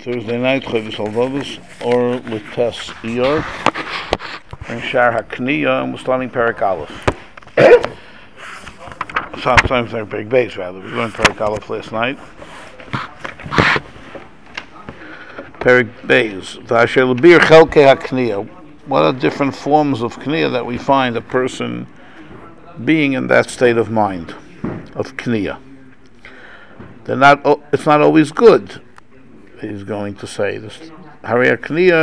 Thursday night, Chavis Halvavos, or Lites Iyar, and Shar HaKniya, and we're starting Perek Aleph. Sometimes they're Perek Beis, rather. We learned Perek Aleph last night. Perek Beis. V'asher l'bir chelkei HaKniya. What are different forms of Kniya that we find a person being in that state of mind, of Kniya? It's not always good. He's going to say this. You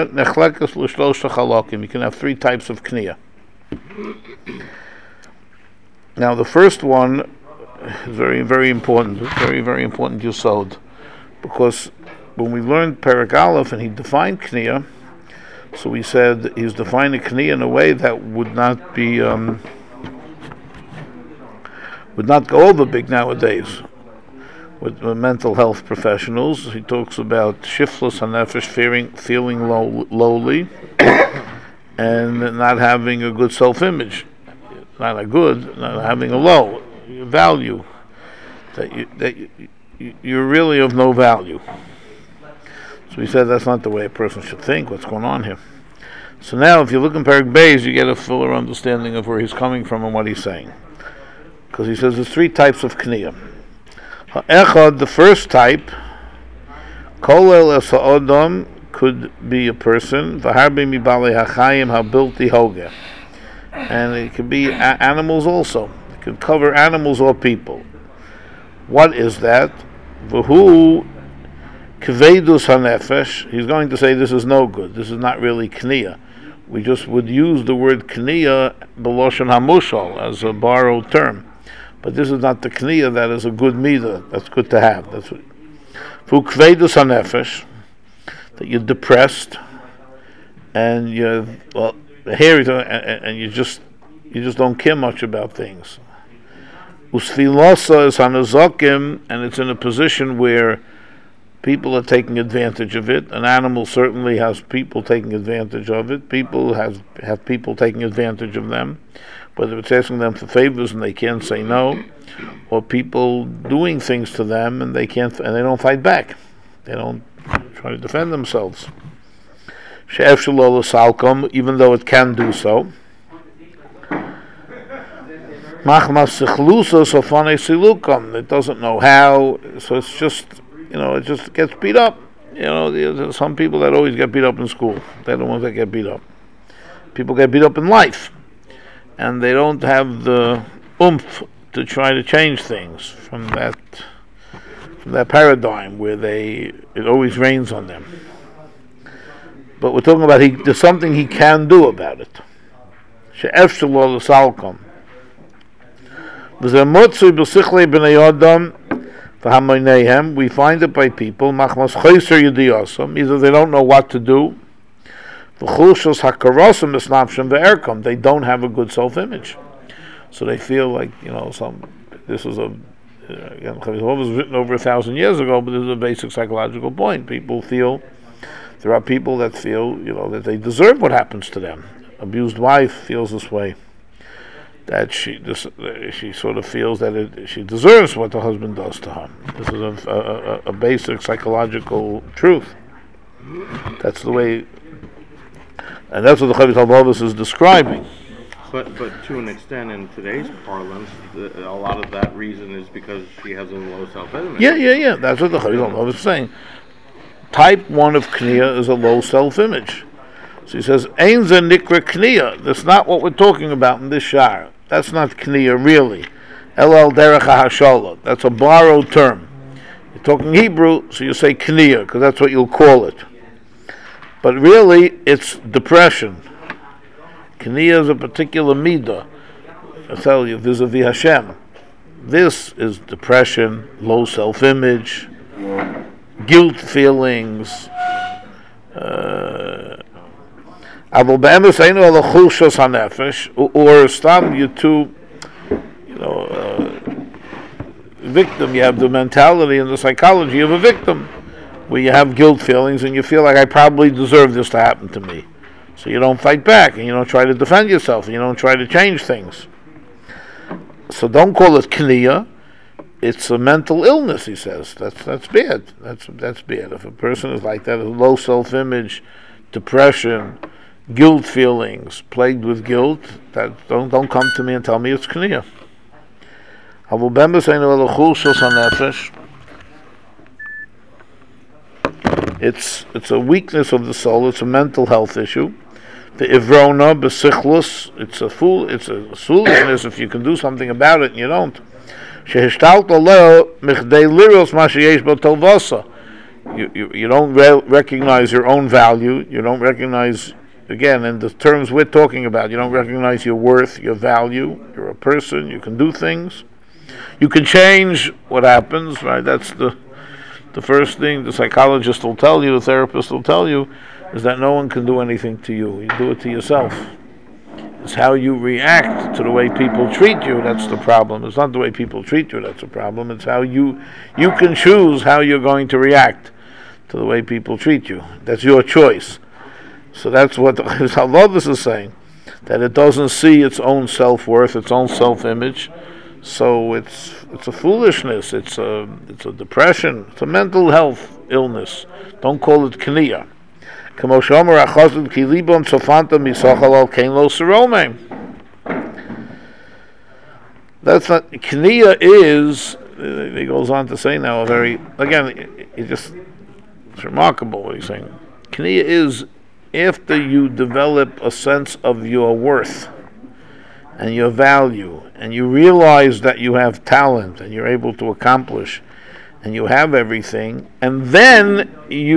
can have three types of kniya. Now, the first one is very, very important. Very, very important yesod, because when we learned Perek Aleph and he defined kniya, so we said he's defining kniya in a way that would not be would not go over big nowadays. With mental health professionals, he talks about shiftless hanefesh, feeling lowly, and not having a good self-image, not having a low value, that you're really of no value. So he said that's not the way a person should think. What's going on here? So now, if you look in Perek Beis, you get a fuller understanding of where he's coming from and what he's saying, because he says there's three types of kniya. Echad, the first type, kolel es ha'odom, could be a person, v'harbe mibalei hachayim ha'bilti hoge, and it could be animals also. It could cover animals or people. What is that? V'hu kvedus hanefesh. He's going to say this is no good. This is not really kniya. We just would use the word kniya b'loshen hamushal as a borrowed term. But this is not the kniya that is a good midah. That's good to have. That's what. Fukvedus hanefesh, that you're depressed, and you're and you just don't care much about things. Usfilosa is hanazokim, and it's in a position where people are taking advantage of it. An animal certainly has people taking advantage of it. People have people taking advantage of them, whether it's asking them for favors and they can't say no, or people doing things to them and they don't fight back. They don't try to defend themselves. She'ef shelo l'salkom, even though it can do so. Machmas sichlusa sofanei silukom, it doesn't know how, so it's just, it just gets beat up. There's some people that always get beat up in school. They're the ones that get beat up. People get beat up in life, and they don't have the oomph to try to change things from that paradigm where it always rains on them. But we're talking about there's something he can do about it. She'ef shelo l'salkom. V'zeh motzui b'sichlei b'nei adam v'hamoineihem. We find it by people. Machmas choyser yediyosam. Either they don't know what to do. V'chushos hakarosim esnapshem ve'erkom. They don't have a good self-image, so they feel like this is again, Chavis was written over 1,000 years ago, but this is a basic psychological point. There are people that feel that they deserve what happens to them. Abused wife feels this way, that she sort of feels that she deserves what the husband does to her. This is a basic psychological truth. That's the way. And that's what the Chavis Halvavos is describing. But to an extent, in today's parlance, a lot of that reason is because she has a low self-image. Yeah. That's what the Chavis Halvavos is saying. Type 1 of kniya is a low self-image. So he says, Ein ze nikra kniya. That's not what we're talking about in this shar. That's not kniya really. El derech ha'hashala. That's a borrowed term. You're talking Hebrew, so you say kniya, because that's what you'll call it. But really, it's depression. Kniya is a particular midah. I tell you, vis-a-vis Hashem. This is depression, low self-image, guilt feelings. Or stam you to, victim. You have the mentality and the psychology of a victim, where you have guilt feelings and you feel like I probably deserve this to happen to me. So you don't fight back and you don't try to defend yourself and you don't try to change things. So don't call it kniya. it's a mental illness. He says that's bad. That's bad. If a person is like that, low self-image, depression, guilt feelings, plagued with guilt, that don't come to me and tell me it's kniya. It's a weakness of the soul. It's a mental health issue. The ivrona besichlus. It's a foolishness if you can do something about it and you don't. You don't recognize your own value. You don't recognize, again, in the terms we're talking about, you don't recognize your worth, your value. You're a person. You can do things. You can change what happens, right? That's the first thing the psychologist will tell you, the therapist will tell you, is that no one can do anything to you. You do it to yourself. It's how you react to the way people treat you that's the problem. It's not the way people treat you that's the problem. It's how you can choose how you're going to react to the way people treat you. That's your choice. So that's what the Halavis is saying, that it doesn't see its own self-worth, its own self-image. So it's a foolishness. It's a depression. It's a mental health illness. Don't call it kniya. That's not kniya is. He goes on to say now it's remarkable what he's saying. Kniya is after you develop a sense of your worth and your value, and you realize that you have talent and you're able to accomplish and you have everything, and then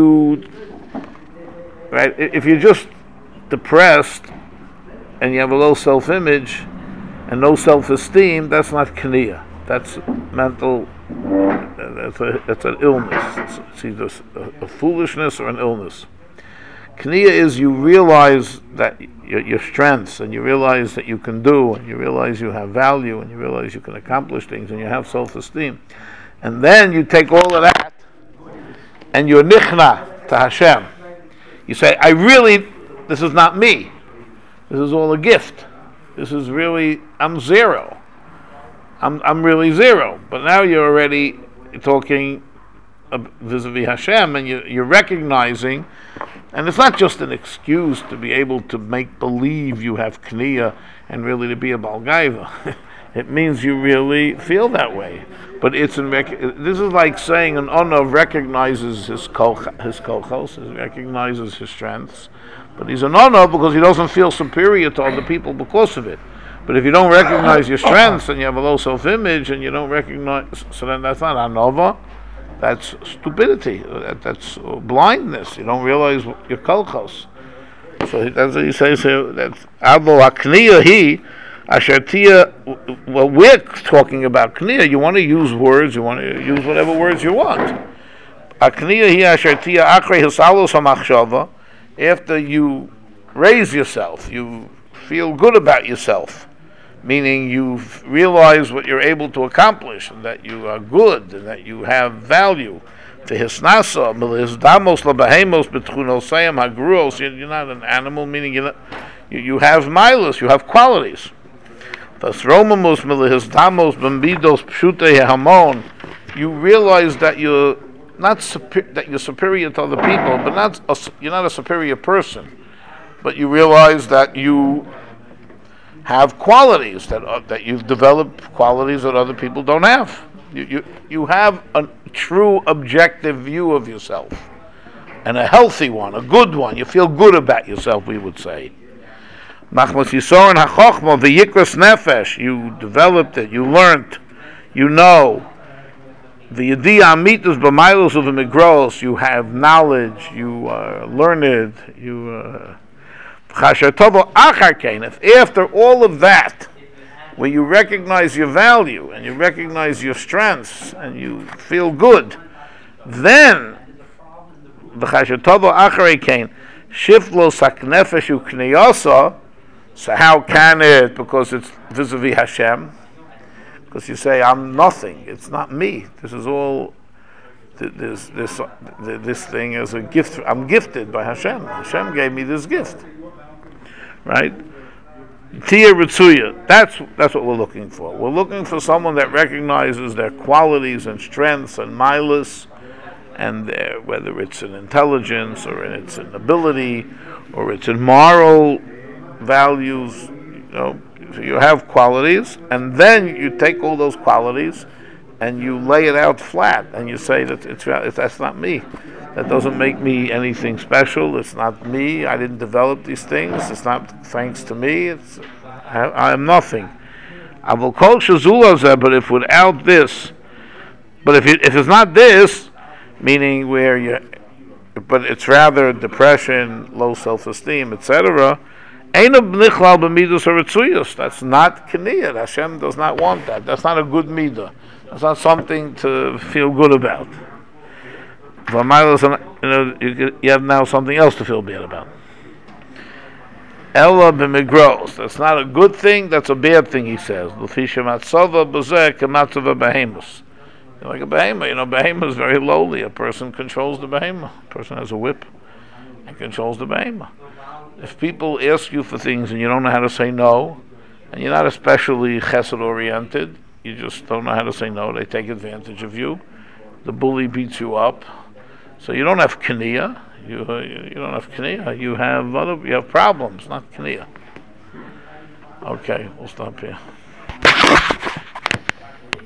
if you're just depressed and you have a low self-image and no self-esteem, that's not kniya. That's mental. That's an illness. It's either a foolishness or an illness. Kniya is you realize that your strengths, and you realize that you can do, and you realize you have value, and you realize you can accomplish things, and you have self-esteem. And then you take all of that and you're nichna to Hashem. You say, this is not me. This is all a gift. This is really, I'm zero. I'm really zero. But now you're already talking vis-a-vis Hashem, and you're recognizing, and it's not just an excuse to be able to make believe you have kniya and really to be a balgaiva. It means you really feel that way. But this is like saying an onav recognizes his kochos, recognizes his strengths, but he's an onav because he doesn't feel superior to other people because of it. But if you don't recognize your strengths and you have a low self-image and you don't recognize, so then that's not anova. That's stupidity. That's blindness. You don't realize your kolchos. So that's what he says here. That's avo hakniya he ashertia. Well, we're talking about kniya. You want to use words. You want to use whatever words you want. Hakniya he ashertia akre hisalos hamachshava. After you raise yourself, you feel good about yourself. Meaning you realize what you're able to accomplish, and that you are good, and that you have value. You're not an animal, meaning you have milas, you have qualities. You realize that you're superior to other people, but you're not a superior person. But you realize that you have qualities that you've developed, qualities that other people don't have. You have a true objective view of yourself, and a healthy one, a good one. You feel good about yourself, we would say. Machmas Yisor and HaChochma, the Yikras Nefesh, you developed it, you learned, you know. The Yediyah Amitus B'Mailos of the Migros, you have knowledge, you are learned, you after all of that, where you recognize your value and you recognize your strengths and you feel good, then so how can it? Because it's vis-a-vis Hashem. Because you say, I'm nothing. It's not me. This is all. This thing is a gift. I'm gifted by Hashem. Hashem gave me this gift. Right? Tia Ritsuya. That's what we're looking for. We're looking for someone that recognizes their qualities and strengths and milas, and their, whether it's in intelligence or it's in ability or it's in moral values. So you have qualities, and then you take all those qualities and you lay it out flat, and you say that that's not me. That doesn't make me anything special. It's not me. I didn't develop these things. It's not thanks to me. I am nothing. I will call Shazulazeh, but if without this, but if it's not this, meaning where but it's rather depression, low self-esteem, etc. That's not Keniyah. Hashem does not want that. That's not a good midah. That's not something to feel good about. You have now something else to feel bad about. Ella b'migros. That's not a good thing. That's a bad thing. He says. Like a behemoth. Behemoth is very lowly. A person controls the behemoth. A person has a whip and controls the behemoth. If people ask you for things and you don't know how to say no, and you're not especially chesed oriented, you just don't know how to say no, they take advantage of you. The bully beats you up. So you don't have Keniyah. You don't have Keniyah. You have problems, not Keniyah. Okay, we'll stop here.